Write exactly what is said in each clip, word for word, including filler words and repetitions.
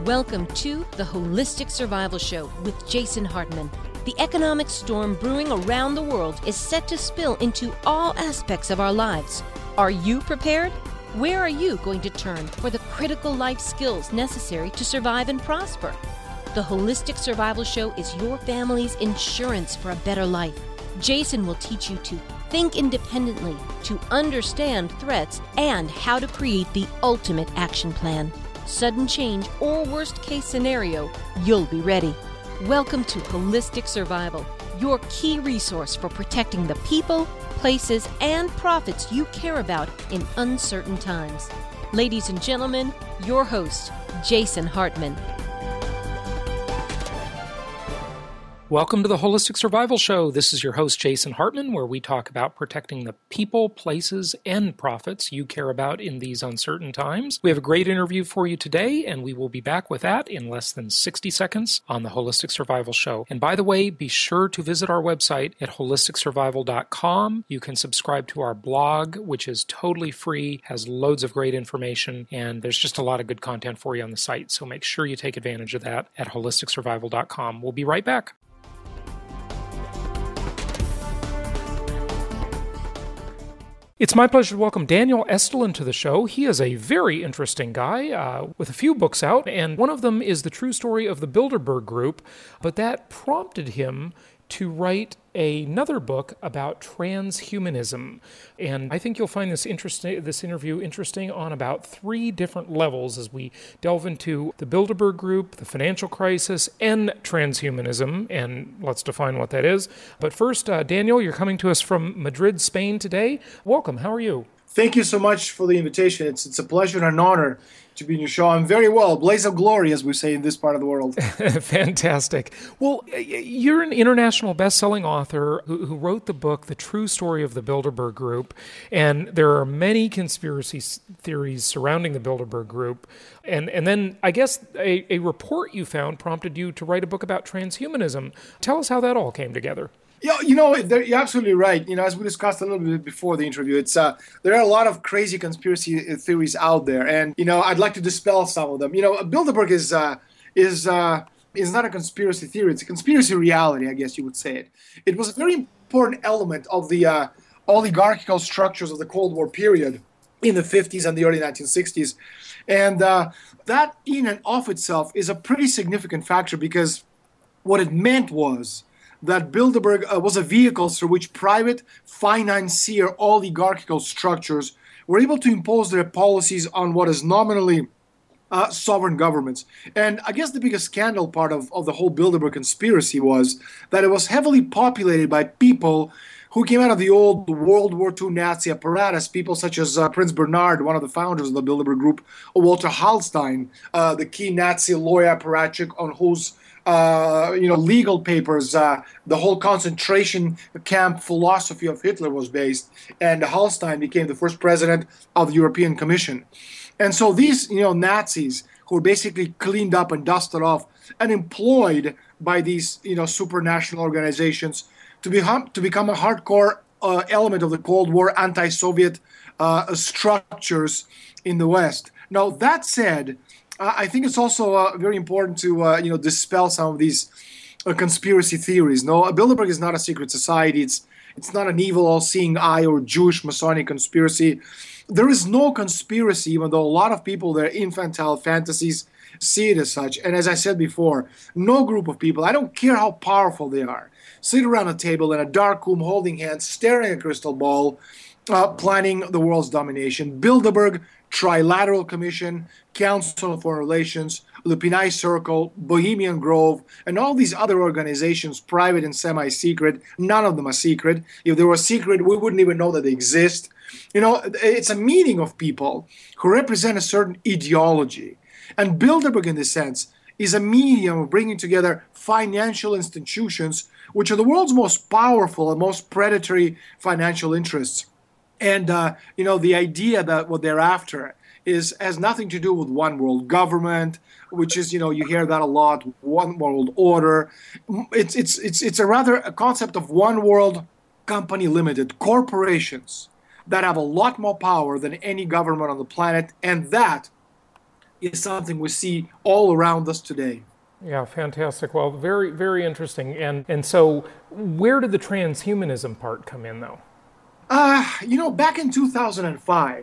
Welcome to the Holistic Survival Show with Jason Hartman. The economic storm brewing around the world is set to spill into all aspects of our lives. Are you prepared? Where are you going to turn for the critical life skills necessary to survive and prosper? The Holistic Survival Show is your family's insurance for a better life. Jason will teach you to think independently, to understand threats, and how to create the ultimate action plan. Sudden change or worst case scenario, you'll be ready. Welcome to Holistic Survival, your key resource for protecting the people, places, and profits you care about in uncertain times. Ladies and gentlemen, your host, Jason Hartman. Welcome to the Holistic Survival Show. This is your host, Jason Hartman, where we talk about protecting the people, places, and profits you care about in these uncertain times. We have a great interview for you today, and we will be back with that in less than sixty seconds on the Holistic Survival Show. And by the way, be sure to visit our website at holistic survival dot com. You can subscribe to our blog, which is totally free, has loads of great information, and there's just a lot of good content for you on the site. So make sure you take advantage of that at holistic survival dot com. We'll be right back. It's my pleasure to welcome Daniel Estulin to the show. He is a very interesting guy uh, with a few books out, and one of them is The True Story of the Bilderberg Group, but that prompted him to write another book about transhumanism. And I think you'll find this interesting, this interview interesting on about three different levels as we delve into the Bilderberg Group, the financial crisis, and transhumanism. And let's define what that is. But first, uh, Daniel, you're coming to us from Madrid, Spain today. Welcome. How are you? Thank you so much for the invitation. It's it's a pleasure and an honor to be in your show. I'm very well. Blaze of glory, as we say in this part of the world. Fantastic. Well, you're an international best-selling author who, who wrote the book, The True Story of the Bilderberg Group, and there are many conspiracy theories surrounding the Bilderberg Group. And, and then I guess a, a report you found prompted you to write a book about transhumanism. Tell us how that all came together. Yeah, you know, you're absolutely right. You know, as we discussed a little bit before the interview, it's uh, there are a lot of crazy conspiracy theories out there, and you know, I'd like to dispel some of them. You know, Bilderberg is uh, is uh, is not a conspiracy theory; it's a conspiracy reality, I guess you would say it. It was a very important element of the uh, oligarchical structures of the Cold War period in the fifties and the early nineteen sixties, and uh, that in and of itself is a pretty significant factor because what it meant was that Bilderberg uh, was a vehicle through which private financier oligarchical structures were able to impose their policies on what is nominally uh, sovereign governments. And I guess the biggest scandal part of, of the whole Bilderberg conspiracy was that it was heavily populated by people who came out of the old World War Two Nazi apparatus, people such as uh, Prince Bernhard, one of the founders of the Bilderberg Group, or Walter Hallstein, uh, the key Nazi lawyer apparatchik on whose Uh, you know, legal papers, uh, the whole concentration camp philosophy of Hitler was based, and Hallstein became the first president of the European Commission. And so these, you know, Nazis who were basically cleaned up and dusted off and employed by these, you know, supranational organizations to become to become a hardcore uh, element of the Cold War anti-Soviet uh, structures in the West. Now, that said, Uh, I think it's also uh, very important to uh, you know dispel some of these uh, conspiracy theories. No, Bilderberg is not a secret society. It's it's not an evil, all-seeing eye or Jewish Masonic conspiracy. There is no conspiracy, even though a lot of people, their infantile fantasies see it as such. And as I said before, no group of people, I don't care how powerful they are, sit around a table in a dark room holding hands, staring at a crystal ball, uh, planning the world's domination. Bilderberg, Trilateral Commission, Council on Foreign Relations, the Pinay Circle, Bohemian Grove, and all these other organizations, private and semi-secret. None of them are secret. If they were secret, we wouldn't even know that they exist. You know, it's a meeting of people who represent a certain ideology. And Bilderberg, in this sense, is a medium of bringing together financial institutions, which are the world's most powerful and most predatory financial interests. And, uh, you know, the idea that what they're after is has nothing to do with one world government, which is, you know, you hear that a lot, one world order. It's it's it's it's a rather a concept of one world company limited, corporations that have a lot more power than any government on the planet, and that is something we see all around us today. Yeah, fantastic. Well, very, very interesting. And and so, where did the transhumanism part come in, though? Uh, you know, back in two thousand five,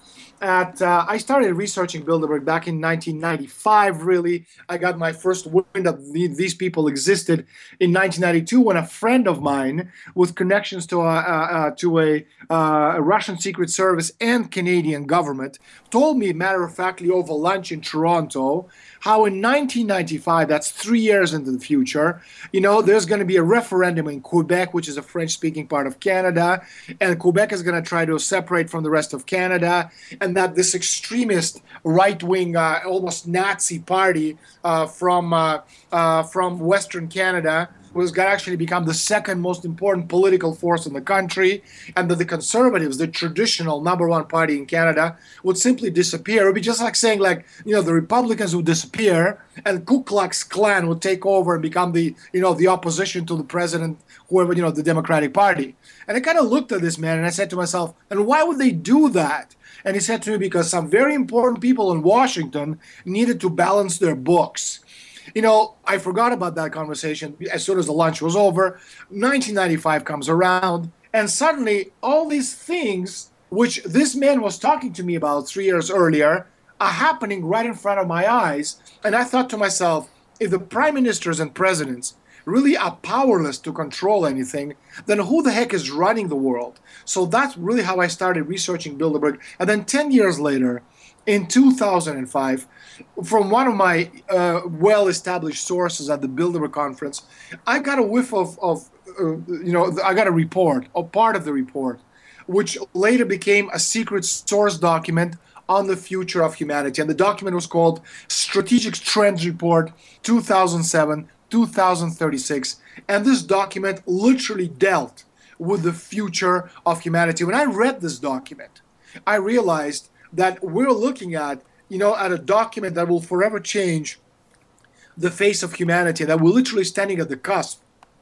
at uh, I started researching Bilderberg back in nineteen ninety-five. Really, I got my first wind of the, these people existed in nineteen ninety-two when a friend of mine with connections to a, uh, to a, uh, a Russian Secret Service and Canadian government told me, matter of factly, over lunch in Toronto, how in nineteen ninety-five, that's three years into the future, you know, there's going to be a referendum in Quebec, which is a French-speaking part of Canada, and Quebec is going to try to separate from the rest of Canada, and that this extremist right-wing, uh, almost Nazi party uh, from uh, uh, from Western Canada was going to actually become the second most important political force in the country, and that the Conservatives, the traditional number one party in Canada, would simply disappear. It would be just like saying, like, you know, the Republicans would disappear and Ku Klux Klan would take over and become the, you know, the opposition to the president, whoever, you know, the Democratic Party. And I kind of looked at this man and I said to myself, and why would they do that? And he said to me, because some very important people in Washington needed to balance their books. You know, I forgot about that conversation as soon as the lunch was over. nineteen ninety-five comes around, and suddenly all these things which this man was talking to me about three years earlier are happening right in front of my eyes. And I thought to myself, if the prime ministers and presidents really are powerless to control anything, then who the heck is running the world? So that's really how I started researching Bilderberg. And then ten years later, in two thousand five, from one of my uh, well-established sources at the Bilderberg conference, I got a whiff of, of uh, you know, I got a report, or part of the report, which later became a secret source document on the future of humanity. And the document was called Strategic Trends Report two thousand seven to two thousand thirty-six. And this document literally dealt with the future of humanity. When I read this document, I realized that we're looking at, you know, at a document that will forever change the face of humanity, that we're literally standing at the cusp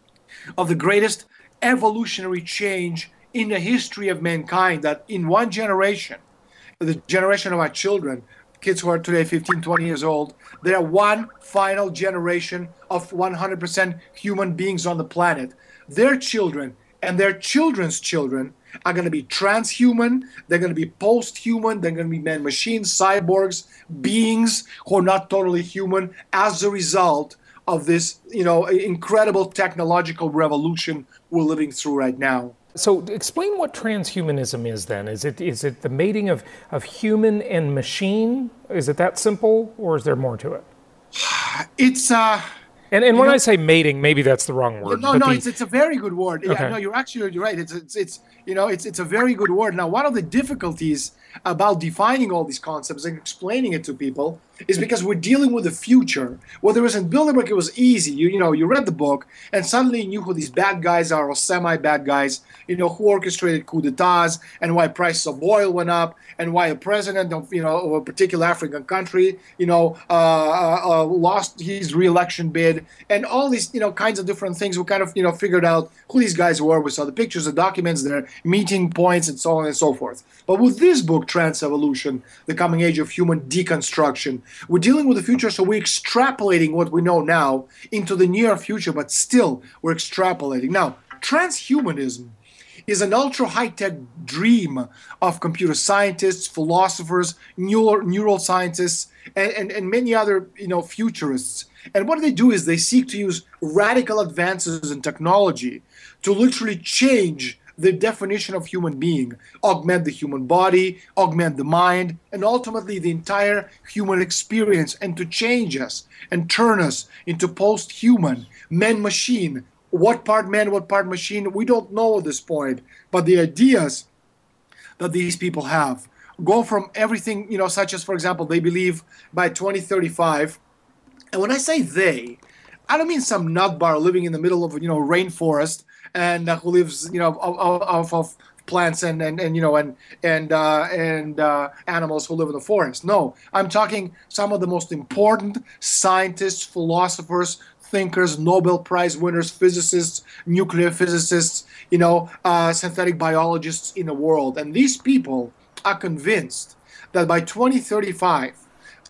of the greatest evolutionary change in the history of mankind, that in one generation, the generation of our children, kids who are today fifteen, twenty years old, they are one final generation of one hundred percent human beings on the planet. Their children and their children's children are going to be transhuman, they're going to be post-human, they're going to be man-machines, cyborgs, beings who are not totally human as a result of this, you know, incredible technological revolution we're living through right now. So explain what transhumanism is then. Is it is it the mating of, of human and machine? Is it that simple, or is there more to it? It's... uh. And and when know, I say mating, maybe that's the wrong word. No, no, the, it's it's a very good word. Okay. Yeah, no, you're actually you're right. It's it's it's you know it's it's a very good word. Now, one of the difficulties about defining all these concepts and explaining it to people is because we're dealing with the future. Whereas in Bilderberg, it was easy. You you know you read the book and suddenly you knew who these bad guys are, or semi-bad guys. You know who orchestrated coup d'états and why prices of oil went up and why a president of you know of a particular African country you know uh, uh, uh, lost his re-election bid, and all these you know kinds of different things. We kind of you know figured out who these guys were. We saw the pictures, the documents, their meeting points, and so on and so forth. But with this book, Trans-Evolution, The Coming Age of Human Deconstruction, we're dealing with the future, so we're extrapolating what we know now into the near future, but still we're extrapolating. Now, transhumanism is an ultra high-tech dream of computer scientists, philosophers, neural, neural scientists, and, and, and many other you know futurists. And what they do is they seek to use radical advances in technology to literally change the definition of human being, augment the human body, augment the mind, and ultimately the entire human experience, and to change us and turn us into post-human, man-machine. What part man, what part machine, we don't know at this point. But the ideas that these people have go from everything, you know, such as, for example, they believe by twenty thirty-five, and when I say they, I don't mean some nutbar living in the middle of, you know, rainforest and uh, who lives, you know, off of plants and, and, and you know, and and uh, and uh, animals who live in the forest. No, I'm talking some of the most important scientists, philosophers, thinkers, Nobel Prize winners, physicists, nuclear physicists, you know, uh, synthetic biologists in the world. And these people are convinced that by twenty thirty-five,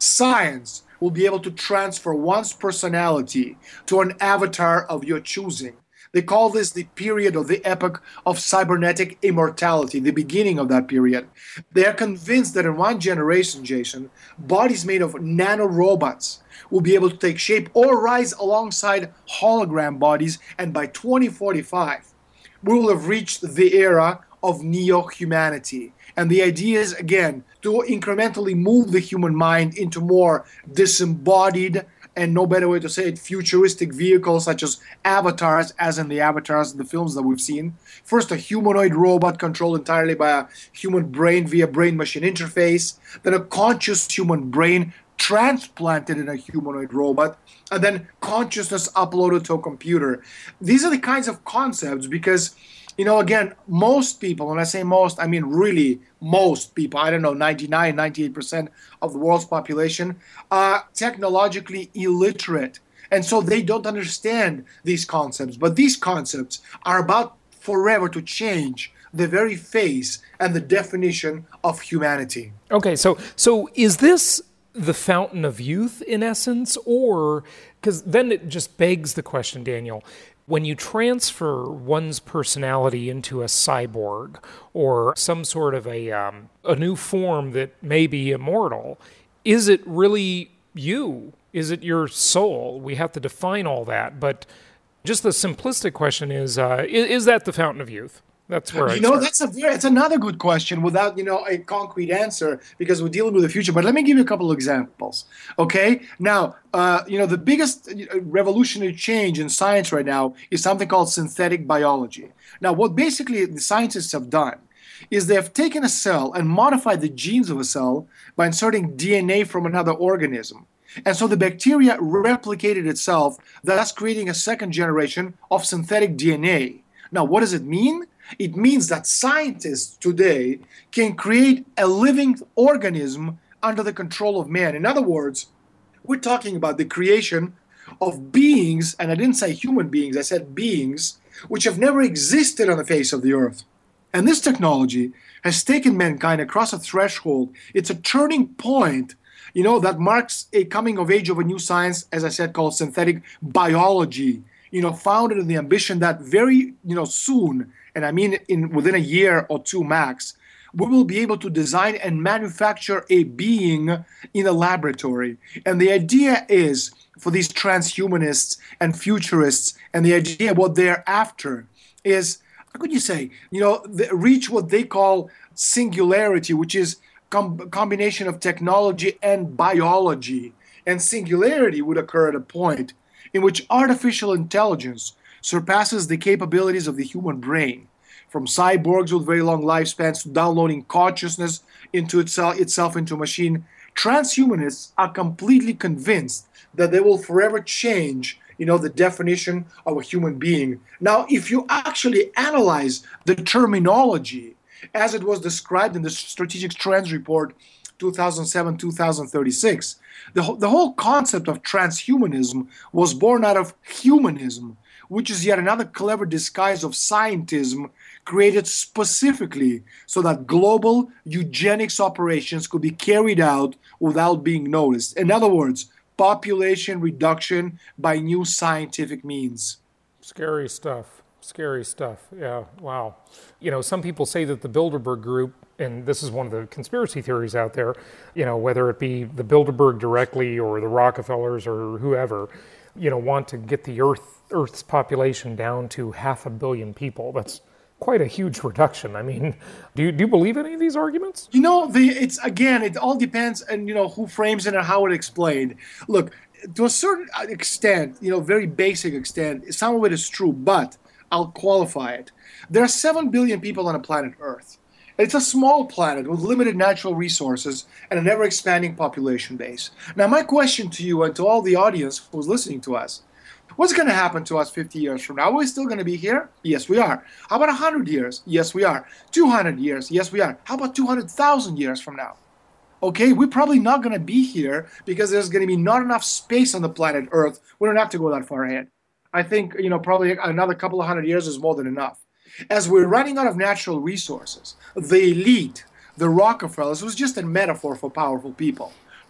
science will be able to transfer one's personality to an avatar of your choosing. They call this the period or the epoch of cybernetic immortality, the beginning of that period. They are convinced that in one generation, Jason, bodies made of nanorobots will be able to take shape or rise alongside hologram bodies, and by twenty forty-five, we will have reached the era of neo-humanity. And the idea is, again, to incrementally move the human mind into more disembodied, and no better way to say it, futuristic vehicles such as avatars, as in the avatars in the films that we've seen. First, a humanoid robot controlled entirely by a human brain via brain-machine interface, then a conscious human brain transplanted in a humanoid robot, and then consciousness uploaded to a computer. These are the kinds of concepts because, you know, again, most people, when I say most, I mean really most people, I don't know, ninety-nine, ninety-eight percent of the world's population are technologically illiterate. And so they don't understand these concepts. But these concepts are about forever to change the very face and the definition of humanity. Okay, so so is this the fountain of youth in essence? Or, because then it just begs the question, Daniel, when you transfer one's personality into a cyborg or some sort of a um, a new form that may be immortal, is it really you? Is it your soul? We have to define all that. But just the simplistic question is, uh, is, is that the fountain of youth? That's where I You know, start. that's a very, it's another good question without, you know, a concrete answer because we're dealing with the future. But let me give you a couple of examples, okay? Now, uh, you know, the biggest revolutionary change in science right now is something called synthetic biology. Now, what basically the scientists have done is they have taken a cell and modified the genes of a cell by inserting D N A from another organism. And so the bacteria replicated itself, thus creating a second generation of synthetic D N A. Now, what does it mean? It means that scientists today can create a living organism under the control of man. In other words, we're talking about the creation of beings, and I didn't say human beings, I said beings, which have never existed on the face of the earth. And this technology has taken mankind across a threshold. It's a turning point, you know, that marks a coming of age of a new science, as I said, called synthetic biology, you know, founded in the ambition that very, you know, soon, and I mean in within a year or two max, we will be able to design and manufacture a being in a laboratory. And the idea is for these transhumanists and futurists, and the idea what they're after is, how could you say, you know, the, reach what they call singularity, which is com- combination of technology and biology. And singularity would occur at a point in which artificial intelligence surpasses the capabilities of the human brain, from cyborgs with very long lifespans to downloading consciousness into itself, itself into a machine. Transhumanists are completely convinced that they will forever change, you know, the definition of a human being. Now, if you actually analyze the terminology as it was described in the Strategic Trends Report two thousand seven to two thousand thirty-six, the, the whole concept of transhumanism was born out of humanism, which is yet another clever disguise of scientism created specifically so that global eugenics operations could be carried out without being noticed. In other words, population reduction by new scientific means. Scary stuff. Scary stuff. Yeah, wow. You know, some people say that the Bilderberg Group, and this is one of the conspiracy theories out there, you know, whether it be the Bilderberg directly or the Rockefellers or whoever, you know, want to get the Earth Earth's population down to half a billion people. That's quite a huge reduction. I mean, do you, do you believe any of these arguments? You know, the it's again, it all depends on, you know, who frames it and how it's explained. Look, to a certain extent, you know, very basic extent, some of it is true, but I'll qualify it. There are seven billion people on the planet Earth. It's a small planet with limited natural resources and an ever-expanding population base. Now, my question to you and to all the audience who's listening to us, what's going to happen to us fifty years from now? Are we still going to be here? Yes, we are. How about one hundred years? Yes, we are. two hundred years? Yes, we are. How about two hundred thousand years from now? Okay, we're probably not going to be here because there's going to be not enough space on the planet Earth. We don't have to go that far ahead. I think, you know, probably another couple of hundred years is more than enough. As we're running out of natural resources, the elite, the Rockefellers, was just a metaphor for powerful people,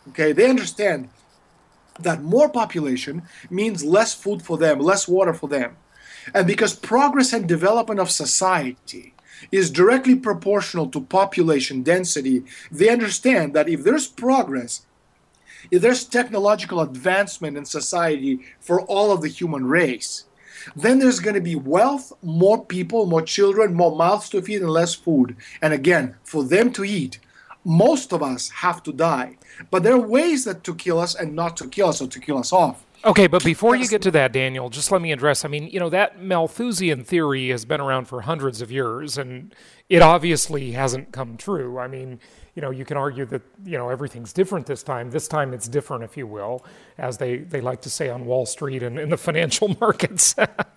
Okay, they understand that more population means less food for them, less water for them. And because progress and development of society is directly proportional to population density, they understand that if there's progress, if there's technological advancement in society for all of the human race, then there's going to be wealth, more people, more children, more mouths to feed, and less food. And again, for them to eat, most of us have to die. But there are ways that to kill us and not to kill us or to kill us off. Okay, but before you get to that, Daniel, just let me address, I mean, you know, that Malthusian theory has been around for hundreds of years, and it obviously hasn't come true. I mean, you know, you can argue that, you know, everything's different this time. This time it's different, if you will, as they, they like to say on Wall Street and in the financial markets.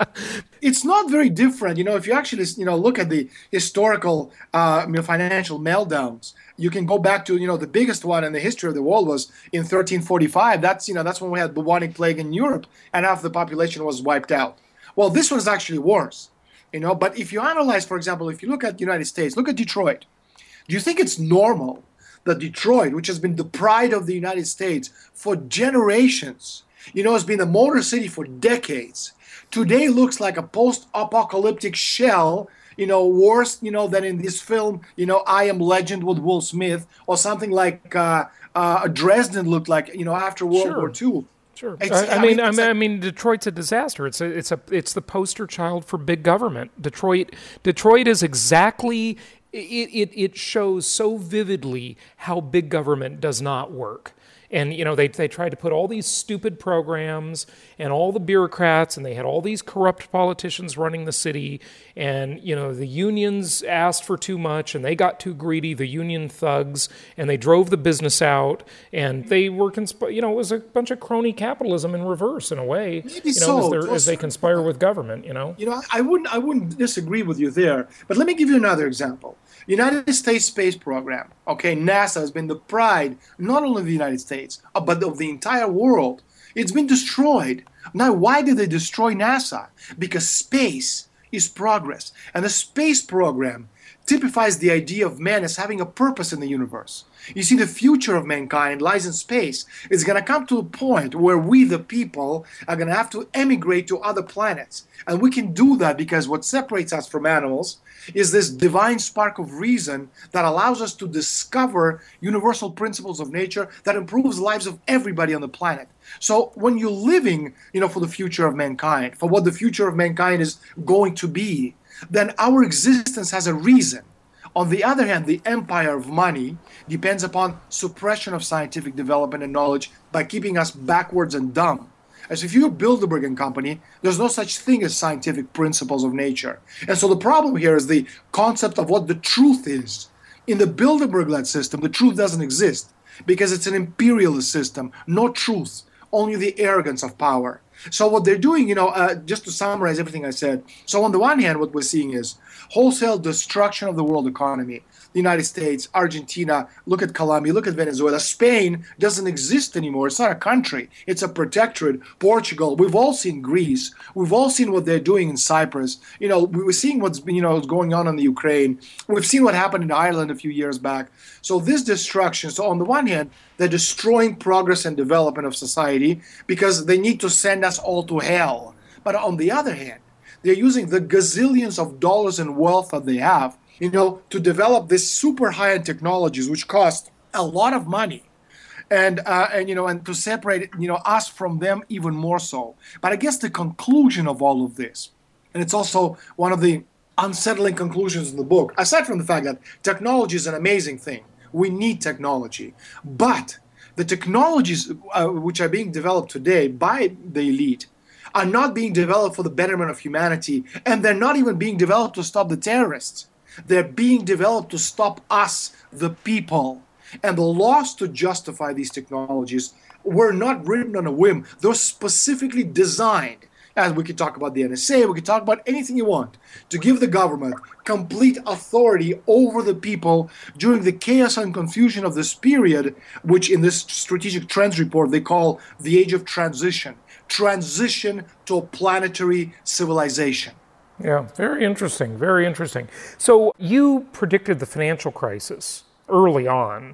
It's not very different. You know, if you actually, you know, look at the historical uh, financial meltdowns, you can go back to, you know, the biggest one in the history of the world was in thirteen forty-five. That's, you know, that's when we had bubonic plague in Europe and half the population was wiped out. Well, this was actually worse, you know, but if you analyze, for example, if you look at the United States, look at Detroit. Do you think it's normal that Detroit, which has been the pride of the United States for generations, you know, has been a motor city for decades, today looks like a post-apocalyptic shell, you know, worse, you know, than in this film, you know, I Am Legend with Will Smith, or something like uh, uh, Dresden looked like, you know, after World Sure. War Two. Sure. It's- I, I I mean, mean, I it's mean, like- I mean, Detroit's a disaster. It's a, it's a, it's the poster child for big government. Detroit, Detroit is exactly. It, it it shows so vividly how big government does not work. And, you know, they they tried to put all these stupid programs and all the bureaucrats, and they had all these corrupt politicians running the city. And, you know, the unions asked for too much, and they got too greedy, the union thugs, and they drove the business out. And they were, consp- you know, it was a bunch of crony capitalism in reverse, in a way, Maybe you know, so, as, they're- to a as they certain conspire with government, you know. You know, I wouldn't I wouldn't disagree with you there. But let me give you another example. United States Space Program, okay, NASA has been the pride not only of the United States, uh, but of the entire world. It's been destroyed. Now, why did they destroy NASA? Because space is progress. And the space program typifies the idea of man as having a purpose in the universe. You see, the future of mankind lies in space. It's going to come to a point where we, the people, are going to have to emigrate to other planets. And we can do that because what separates us from animals is this divine spark of reason that allows us to discover universal principles of nature that improves the lives of everybody on the planet. So when you're living, you know, for the future of mankind, for what the future of mankind is going to be, then our existence has a reason. On the other hand, the empire of money depends upon suppression of scientific development and knowledge by keeping us backwards and dumb. As if you're Bilderberg and Company, there's no such thing as scientific principles of nature. And so the problem here is the concept of what the truth is. In the Bilderberg-led system, the truth doesn't exist because it's an imperialist system. No truth, only the arrogance of power. So what they're doing, you know, uh, just to summarize everything I said. So on the one hand, what we're seeing is wholesale destruction of the world economy. The United States, Argentina, look at Colombia, look at Venezuela. Spain doesn't exist anymore. It's not a country. It's a protectorate. Portugal, we've all seen Greece. We've all seen what they're doing in Cyprus. You know, we were seeing what's, you know, what's going on in the Ukraine. We've seen what happened in Ireland a few years back. So this destruction, so on the one hand, they're destroying progress and development of society because they need to send us all to hell. But on the other hand, they're using the gazillions of dollars and wealth that they have, you know, to develop these super high-end technologies, which cost a lot of money, and uh, and you know, and to separate, you know, us from them even more so. But I guess the conclusion of all of this, and it's also one of the unsettling conclusions in the book, aside from the fact that technology is an amazing thing, we need technology, but the technologies uh, which are being developed today by the elite are not being developed for the betterment of humanity, and they're not even being developed to stop the terrorists. They're being developed to stop us, the people. And the laws to justify these technologies were not written on a whim. They're specifically designed, and we could talk about the N S A, we could talk about anything you want, to give the government complete authority over the people during the chaos and confusion of this period, which in this strategic trends report they call the age of transition. Transition to a planetary civilization. Yeah, very interesting, very interesting. So you predicted the financial crisis early on,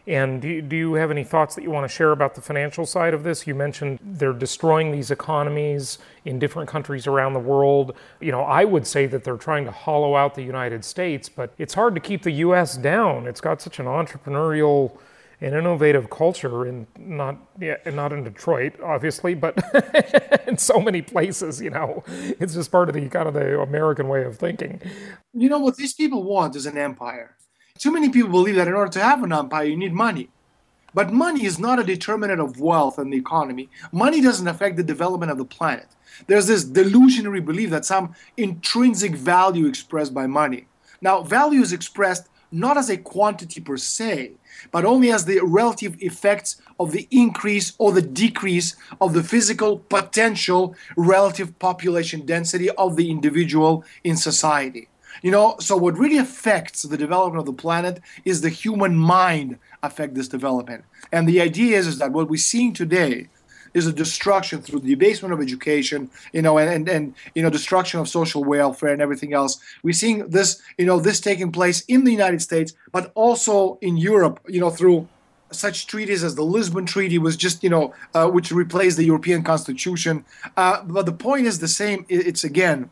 And do, do you have any thoughts that you want to share about the financial side of this? You mentioned they're destroying these economies in different countries around the world. You know, I would say that they're trying to hollow out the United States, but it's hard to keep the U S down. It's got such an entrepreneurial and innovative culture, and not yeah, not in Detroit, obviously, but in so many places. You know, it's just part of the kind of the American way of thinking. You know what these people want is an empire. Too many people believe that in order to have an empire, you need money. But money is not a determinant of wealth and the economy. Money doesn't affect the development of the planet. There's this delusionary belief that some intrinsic value expressed by money. Now, value is expressed not as a quantity per se, but only as the relative effects of the increase or the decrease of the physical potential relative population density of the individual in society. You know, so what really affects the development of the planet is the human mind affect this development. And the idea is, is that what we're seeing today is a destruction through the debasement of education, you know, and, and, and, you know, destruction of social welfare and everything else. We're seeing this, you know, this taking place in the United States, but also in Europe, you know, through such treaties as the Lisbon Treaty was just, you know, uh, which replaced the European Constitution. Uh, but the point is the same. It's, again,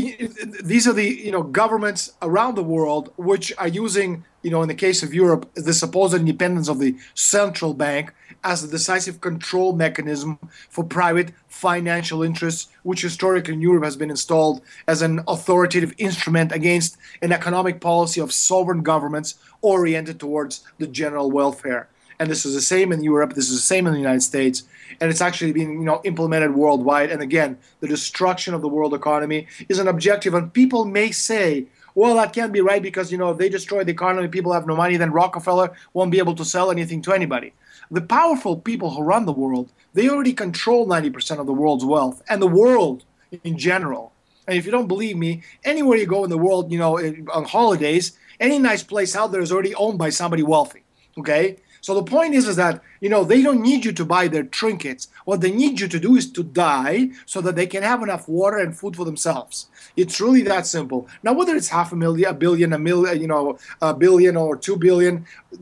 these are the, you know, governments around the world which are using, you know, in the case of Europe, the supposed independence of the central bank as a decisive control mechanism for private financial interests, which historically in Europe has been installed as an authoritative instrument against an economic policy of sovereign governments oriented towards the general welfare. And this is the same in Europe, this is the same in the United States, and it's actually being, you know, implemented worldwide. And again, the destruction of the world economy is an objective, and people may say, well, that can't be right because, you know, if they destroy the economy, people have no money, then Rockefeller won't be able to sell anything to anybody. The powerful people who run the world, they already control ninety percent of the world's wealth and the world in general. And if you don't believe me, anywhere you go in the world, you know, on holidays, any nice place out there is already owned by somebody wealthy, okay? So the point is, is that, you know, they don't need you to buy their trinkets. What they need you to do is to die so that they can have enough water and food for themselves. It's really that simple. Now, whether it's half a million, a billion, a million, you know, a billion or two billion,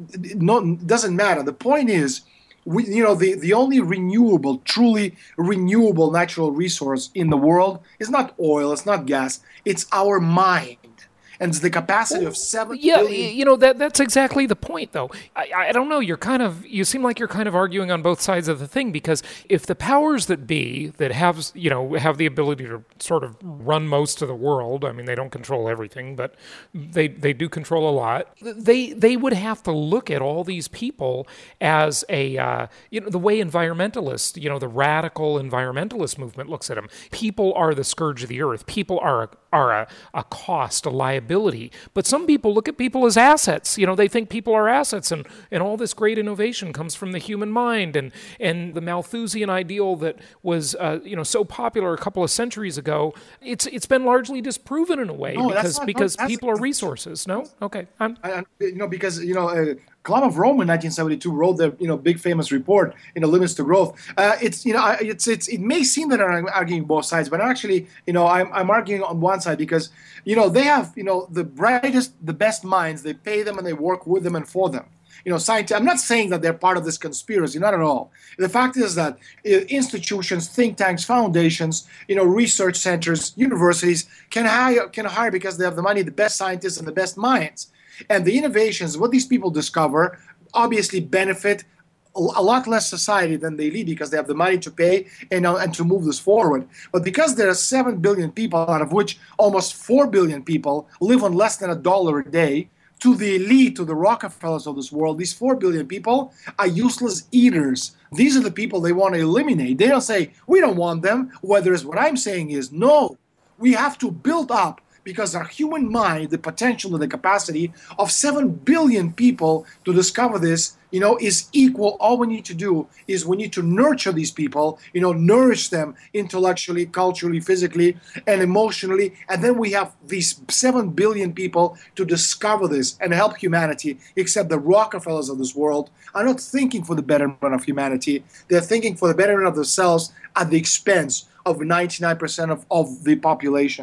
no, doesn't matter. The point is, we, you know, the, the only renewable, truly renewable natural resource in the world is not oil, it's not gas, it's our mind. And it's the capacity of seven yeah, billion. You know, that that's exactly the point, though. I, I don't know. You're kind of, you seem like you're kind of arguing on both sides of the thing, because if the powers that be that have, you know, have the ability to sort of run most of the world, I mean, they don't control everything, but they they do control a lot. They they would have to look at all these people as a, uh, you know, the way environmentalists, you know, the radical environmentalist movement looks at them. People are the scourge of the earth. People are a, are a, a cost, a liability. But some people look at people as assets. You know, they think people are assets, and, and all this great innovation comes from the human mind, and, and the Malthusian ideal that was, uh, you know, so popular a couple of centuries ago, it's it's been largely disproven in a way no, because not, because no, people are resources. No? Okay. I'm, I, you know, because, you know, uh, Club of Rome in nineteen seventy-two wrote the, you know, big famous report, you know, Limits to Growth. Uh, it's, you know, it's, it's, it may seem that I'm arguing both sides, but actually, you know, I'm, I'm arguing on one side because, you know, they have, you know, the brightest, the best minds. They pay them and they work with them and for them. You know, scientists, I'm not saying that they're part of this conspiracy, not at all. The fact is that uh, institutions, think tanks, foundations, you know, research centers, universities can hire, can hire because they have the money, the best scientists and the best minds. And the innovations, what these people discover, obviously benefit a lot less society than they lead because they have the money to pay and, uh, and to move this forward. But because there are seven billion people, out of which almost four billion people live on less than a dollar a day, to the elite, to the Rockefellers of this world, these four billion people are useless eaters. These are the people they want to eliminate. They don't say, we don't want them. Whereas what I'm saying is, no, we have to build up, because our human mind, the potential and the capacity of seven billion people to discover this, you know, is equal. All we need to do is we need to nurture these people, you know, nourish them intellectually, culturally, physically, and emotionally. And then we have these seven billion people to discover this and help humanity, except the Rockefellers of this world are not thinking for the betterment of humanity. They're thinking for the betterment of themselves at the expense of ninety-nine percent of, of the population.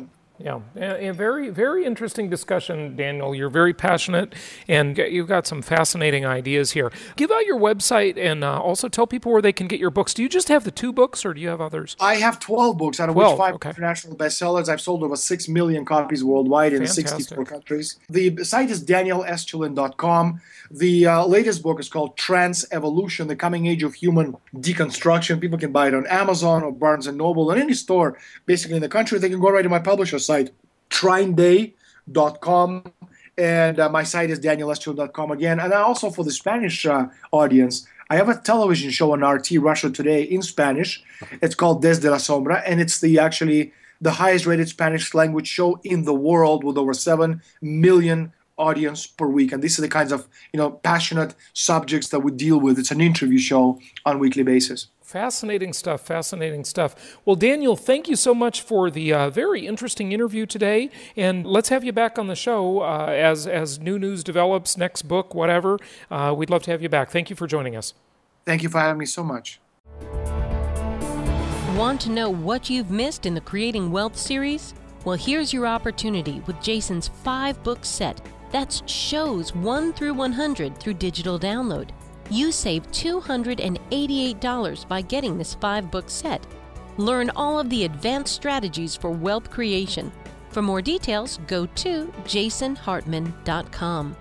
Yeah, a, a very, very interesting discussion, Daniel. You're very passionate, and you've got some fascinating ideas here. Give out your website and uh, also tell people where they can get your books. Do you just have the two books, or do you have others? I have twelve books, out of twelve, which five okay. international bestsellers. I've sold over six million copies worldwide in Fantastic. sixty-four countries. The site is daniel estulin dot com. The uh, latest book is called Trans Evolution, The Coming Age of Human Deconstruction. People can buy it on Amazon or Barnes and Noble, or any store basically in the country. They can go right to my publisher's site, trine day dot com, and uh, my site is daniel estulin dot com again. And also for the Spanish uh, audience, I have a television show on R T Russia Today in Spanish. It's called Desde la Sombra, and it's the actually the highest rated Spanish language show in the world, with over seven million audience per week. And these are the kinds of, you know, passionate subjects that we deal with. It's an interview show on a weekly basis. Fascinating stuff, fascinating stuff. Well, Daniel, thank you so much for the uh, very interesting interview today, and let's have you back on the show uh, as, as new news develops, next book, whatever. Uh, we'd love to have you back. Thank you for joining us. Thank you for having me so much. Want to know what you've missed in the Creating Wealth series? Well, here's your opportunity with Jason's five-book set. That's shows one through one hundred through digital download. You save two hundred eighty-eight dollars by getting this five-book set. Learn all of the advanced strategies for wealth creation. For more details, go to jason hartman dot com.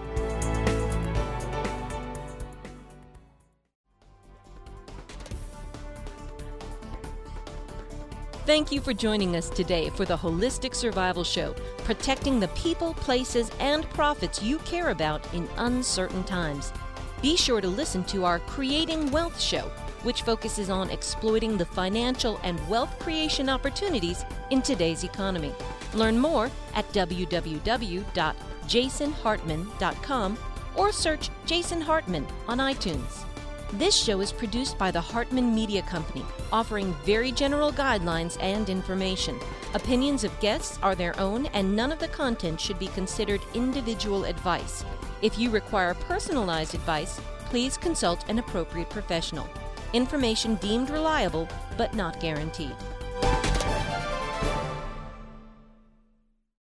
Thank you for joining us today for the Holistic Survival Show, protecting the people, places, and profits you care about in uncertain times. Be sure to listen to our Creating Wealth show, which focuses on exploiting the financial and wealth creation opportunities in today's economy. Learn more at w w w dot jason hartman dot com or search Jason Hartman on iTunes. This show is produced by the Hartman Media Company, offering very general guidelines and information. Opinions of guests are their own, and none of the content should be considered individual advice. If you require personalized advice, please consult an appropriate professional. Information deemed reliable, but not guaranteed.